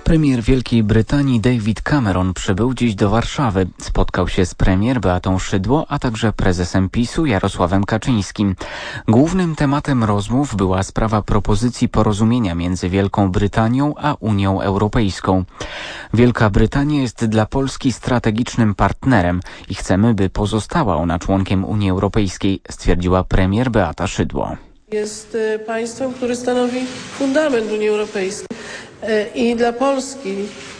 Premier Wielkiej Brytanii David Cameron przybył dziś do Warszawy. Spotkał się z premier Beatą Szydło, a także prezesem PiS-u Jarosławem Kaczyńskim. Głównym tematem rozmów była sprawa propozycji porozumienia między Wielką Brytanią a Unią Europejską. Wielka Brytania jest dla Polski strategicznym partnerem i chcemy, by pozostała ona członkiem Unii Europejskiej, stwierdziła premier Beata Szydło. Jest państwem, które stanowi fundament Unii Europejskiej i dla Polski,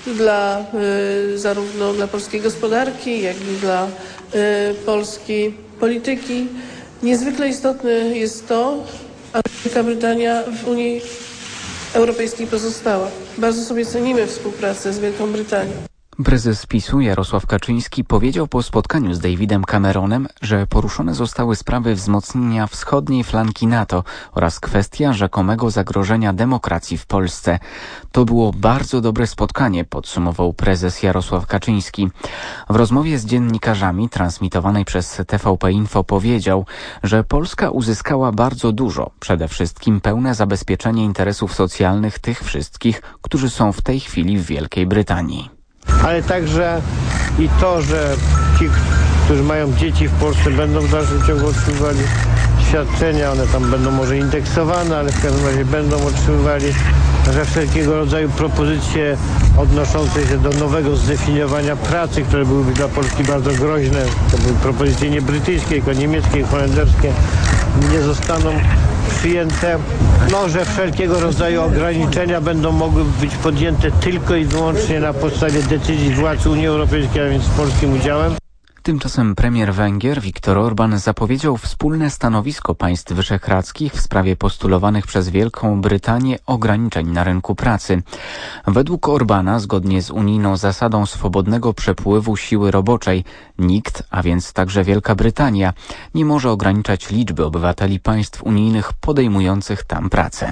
zarówno dla polskiej gospodarki, jak i dla polskiej polityki niezwykle istotne jest to, aby Wielka Brytania w Unii Europejskiej pozostała. Bardzo sobie cenimy współpracę z Wielką Brytanią. Prezes PiS-u Jarosław Kaczyński powiedział po spotkaniu z Davidem Cameronem, że poruszone zostały sprawy wzmocnienia wschodniej flanki NATO oraz kwestia rzekomego zagrożenia demokracji w Polsce. To było bardzo dobre spotkanie, podsumował prezes Jarosław Kaczyński. W rozmowie z dziennikarzami transmitowanej przez TVP Info powiedział, że Polska uzyskała bardzo dużo, przede wszystkim pełne zabezpieczenie interesów socjalnych tych wszystkich, którzy są w tej chwili w Wielkiej Brytanii. Ale także i to, że ci, którzy mają dzieci w Polsce, będą w dalszym ciągu otrzymywali świadczenia, one tam będą może indeksowane, ale w każdym razie będą otrzymywali, że wszelkiego rodzaju propozycje odnoszące się do nowego zdefiniowania pracy, które byłyby dla Polski bardzo groźne, to były propozycje nie brytyjskie, tylko niemieckie, holenderskie, nie zostaną przyjęte, że wszelkiego rodzaju ograniczenia będą mogły być podjęte tylko i wyłącznie na podstawie decyzji władz Unii Europejskiej, a więc z polskim udziałem. Tymczasem premier Węgier Viktor Orbán zapowiedział wspólne stanowisko państw wyszehradzkich w sprawie postulowanych przez Wielką Brytanię ograniczeń na rynku pracy. Według Orbána, zgodnie z unijną zasadą swobodnego przepływu siły roboczej, nikt, a więc także Wielka Brytania, nie może ograniczać liczby obywateli państw unijnych podejmujących tam pracę.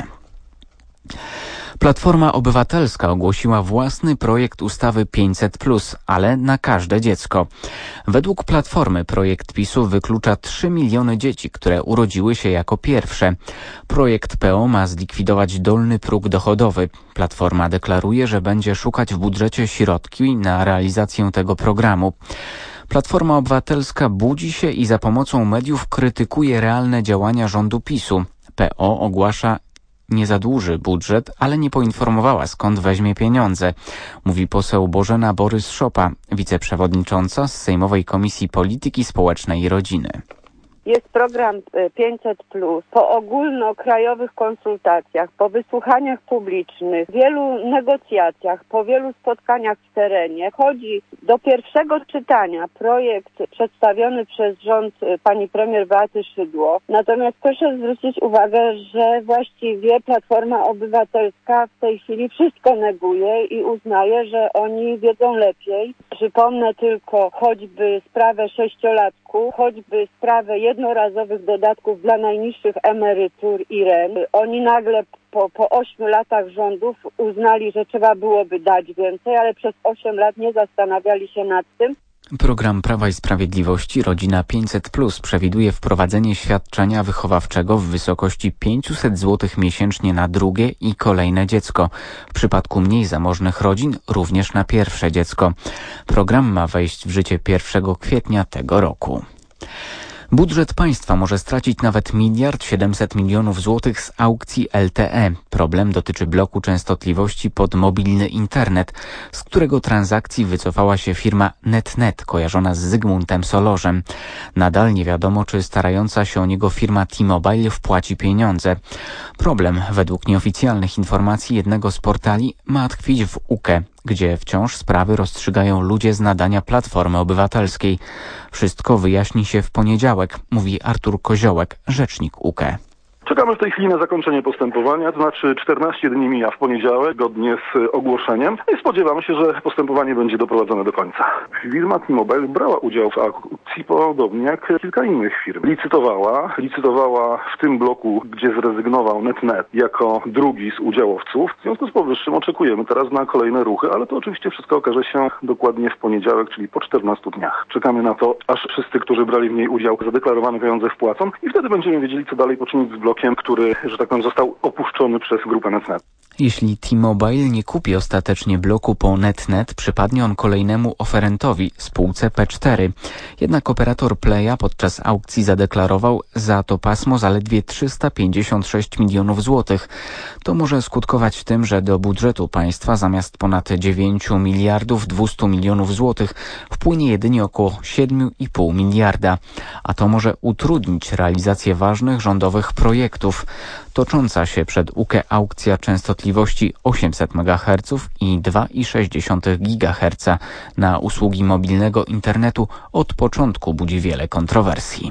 Platforma Obywatelska ogłosiła własny projekt ustawy 500+, ale na każde dziecko. Według Platformy projekt PiS-u wyklucza 3 miliony dzieci, które urodziły się jako pierwsze. Projekt PO ma zlikwidować dolny próg dochodowy. Platforma deklaruje, że będzie szukać w budżecie środki na realizację tego programu. Platforma Obywatelska budzi się i za pomocą mediów krytykuje realne działania rządu PiS-u. PO ogłasza, nie zadłuży budżet, ale nie poinformowała, skąd weźmie pieniądze, mówi poseł Bożena Borys-Szopa, wiceprzewodnicząca z Sejmowej Komisji Polityki Społecznej i Rodziny. Jest program 500+. Po ogólnokrajowych konsultacjach, po wysłuchaniach publicznych, wielu negocjacjach, po wielu spotkaniach w terenie chodzi do pierwszego czytania projekt przedstawiony przez rząd pani premier Beaty Szydło. Natomiast proszę zwrócić uwagę, że właściwie Platforma Obywatelska w tej chwili wszystko neguje i uznaje, że oni wiedzą lepiej. Przypomnę tylko choćby sprawę 6-latków, choćby sprawę jednorazowych dodatków dla najniższych emerytur i rent. Oni nagle po 8 latach rządów uznali, że trzeba byłoby dać więcej, ale przez 8 lat nie zastanawiali się nad tym. Program Prawa i Sprawiedliwości Rodzina 500+ przewiduje wprowadzenie świadczenia wychowawczego w wysokości 500 zł miesięcznie na drugie i kolejne dziecko. W przypadku mniej zamożnych rodzin również na pierwsze dziecko. Program ma wejść w życie 1 kwietnia tego roku. Budżet państwa może stracić nawet 1,7 mld złotych z aukcji LTE. Problem dotyczy bloku częstotliwości pod mobilny internet, z którego transakcji wycofała się firma NetNet, kojarzona z Zygmuntem Solorzem. Nadal nie wiadomo, czy starająca się o niego firma T-Mobile wpłaci pieniądze. Problem, według nieoficjalnych informacji jednego z portali, ma tkwić w UKE, gdzie wciąż sprawy rozstrzygają ludzie z nadania Platformy Obywatelskiej. Wszystko wyjaśni się w poniedziałek, mówi Artur Koziołek, rzecznik UKE. Czekamy w tej chwili na zakończenie postępowania, to znaczy 14 dni mija w poniedziałek, zgodnie z ogłoszeniem, i spodziewamy się, że postępowanie będzie doprowadzone do końca. Firma T-Mobile brała udział w aukcji podobnie jak kilka innych firm. Licytowała w tym bloku, gdzie zrezygnował NetNet jako drugi z udziałowców. W związku z powyższym oczekujemy teraz na kolejne ruchy, ale to oczywiście wszystko okaże się dokładnie w poniedziałek, czyli po 14 dniach. Czekamy na to, aż wszyscy, którzy brali w niej udział, zadeklarowane pieniądze wpłacą i wtedy będziemy wiedzieli, co dalej poczynić z blokiem, który, że tak powiem, został opuszczony przez grupę NetNet. Jeśli T-Mobile nie kupi ostatecznie bloku po NetNet, przypadnie on kolejnemu oferentowi, spółce P4. Jednak operator Playa podczas aukcji zadeklarował za to pasmo zaledwie 356 milionów złotych. To może skutkować tym, że do budżetu państwa zamiast ponad 9 miliardów 200 milionów złotych wpłynie jedynie około 7,5 miliarda. A to może utrudnić realizację ważnych rządowych projektów. Tocząca się przed UKE aukcja częstotliwości 800 MHz i 2,6 GHz na usługi mobilnego internetu od początku budzi wiele kontrowersji.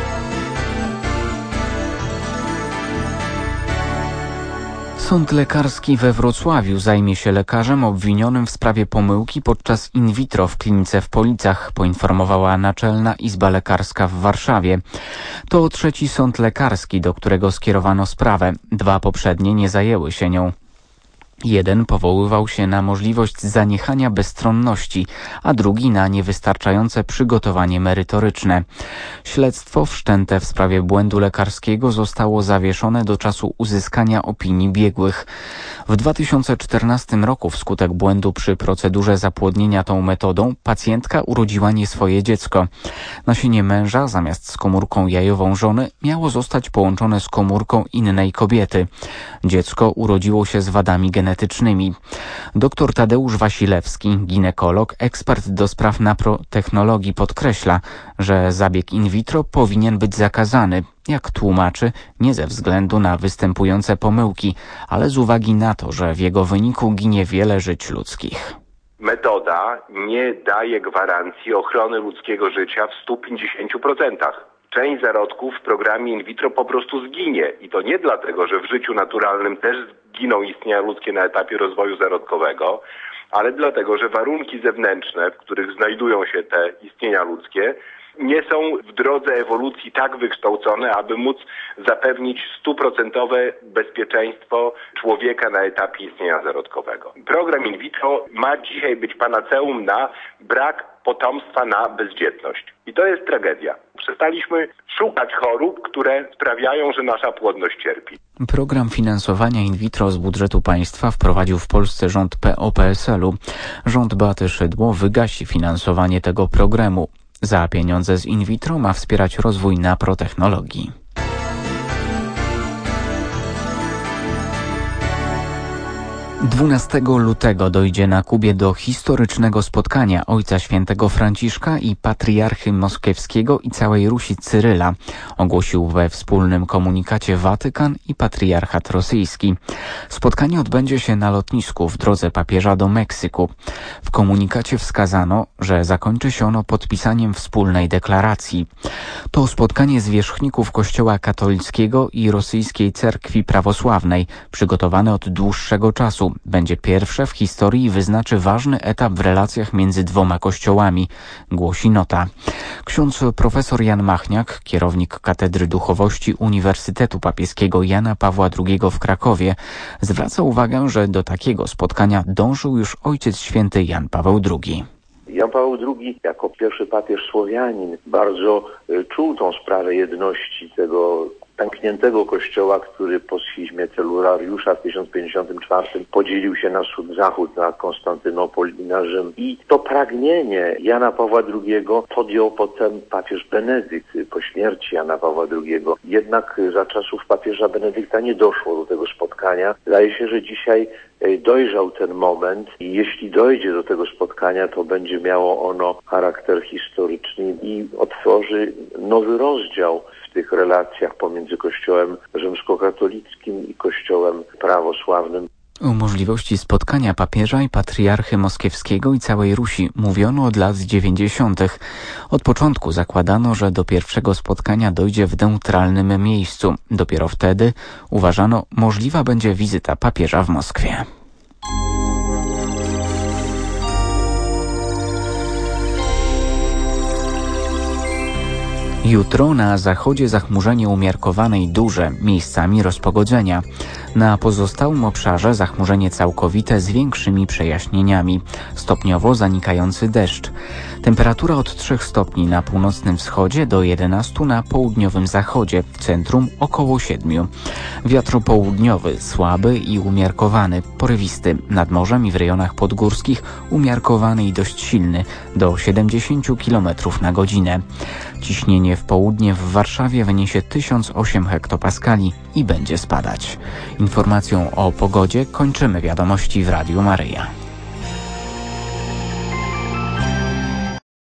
Sąd lekarski we Wrocławiu zajmie się lekarzem obwinionym w sprawie pomyłki podczas in vitro w klinice w Policach, poinformowała Naczelna Izba Lekarska w Warszawie. To trzeci sąd lekarski, do którego skierowano sprawę. 2 poprzednie nie zajęły się nią. Jeden powoływał się na możliwość zaniechania bezstronności, a drugi na niewystarczające przygotowanie merytoryczne. Śledztwo wszczęte w sprawie błędu lekarskiego zostało zawieszone do czasu uzyskania opinii biegłych. W 2014 roku wskutek błędu przy procedurze zapłodnienia tą metodą pacjentka urodziła nie swoje dziecko. Nasienie męża zamiast z komórką jajową żony miało zostać połączone z komórką innej kobiety. Dziecko urodziło się z wadami genetycznymi. Dr Tadeusz Wasilewski, ginekolog, ekspert do spraw naprotechnologii, podkreśla, że zabieg in vitro powinien być zakazany, jak tłumaczy, nie ze względu na występujące pomyłki, ale z uwagi na to, że w jego wyniku ginie wiele żyć ludzkich. Metoda nie daje gwarancji ochrony ludzkiego życia w 150%. Część zarodków w programie in vitro po prostu zginie. I to nie dlatego, że w życiu naturalnym też giną istnienia ludzkie na etapie rozwoju zarodkowego, ale dlatego, że warunki zewnętrzne, w których znajdują się te istnienia ludzkie, nie są w drodze ewolucji tak wykształcone, aby móc zapewnić 100% bezpieczeństwo człowieka na etapie istnienia zarodkowego. Program in vitro ma dzisiaj być panaceum na brak potomstwa, na bezdzietność. I to jest tragedia. Przestaliśmy szukać chorób, które sprawiają, że nasza płodność cierpi. Program finansowania in vitro z budżetu państwa wprowadził w Polsce rząd PO-PSL-u. Rząd Beaty Szydło wygasi finansowanie tego programu. Za pieniądze z in vitro ma wspierać rozwój naprotechnologii. 12 lutego dojdzie na Kubie do historycznego spotkania Ojca Świętego Franciszka i patriarchy moskiewskiego i całej Rusi Cyryla, ogłosił we wspólnym komunikacie Watykan i patriarchat rosyjski. Spotkanie odbędzie się na lotnisku w drodze papieża do Meksyku. W komunikacie wskazano, że zakończy się ono podpisaniem wspólnej deklaracji. To spotkanie zwierzchników Kościoła katolickiego i rosyjskiej cerkwi prawosławnej, przygotowane od dłuższego czasu, będzie pierwsze w historii i wyznaczy ważny etap w relacjach między dwoma kościołami, głosi nota. Ksiądz profesor Jan Machniak, kierownik Katedry Duchowości Uniwersytetu Papieskiego Jana Pawła II w Krakowie, zwraca uwagę, że do takiego spotkania dążył już Ojciec Święty Jan Paweł II. Jan Paweł II jako pierwszy papież Słowianin bardzo czuł tą sprawę jedności tego pękniętego kościoła, który po schizmie Celulariusza w 1054 podzielił się na wschód-zachód, na Konstantynopol i na Rzym. I to pragnienie Jana Pawła II podjął potem papież Benedykt po śmierci Jana Pawła II. Jednak za czasów papieża Benedykta nie doszło do tego spotkania. Wydaje się, że dzisiaj dojrzał ten moment i jeśli dojdzie do tego spotkania, to będzie miało ono charakter historyczny i otworzy nowy rozdział w tych relacjach pomiędzy Kościołem rzymskokatolickim i Kościołem prawosławnym. O możliwości spotkania papieża i patriarchy moskiewskiego i całej Rusi mówiono od lat 90. Od początku zakładano, że do pierwszego spotkania dojdzie w neutralnym miejscu. Dopiero wtedy uważano, możliwa będzie wizyta papieża w Moskwie. Jutro na zachodzie zachmurzenie umiarkowane i duże, miejscami rozpogodzenia. Na pozostałym obszarze zachmurzenie całkowite z większymi przejaśnieniami. Stopniowo zanikający deszcz. Temperatura od 3 stopni na północnym wschodzie do 11 na południowym zachodzie, w centrum około 7. Wiatr południowy, słaby i umiarkowany, porywisty, nad morzem i w rejonach podgórskich umiarkowany i dość silny, do 70 km na godzinę. Ciśnienie w południe w Warszawie wyniesie 1008 hektopaskali i będzie spadać. Informacją o pogodzie kończymy wiadomości w Radiu Maryja.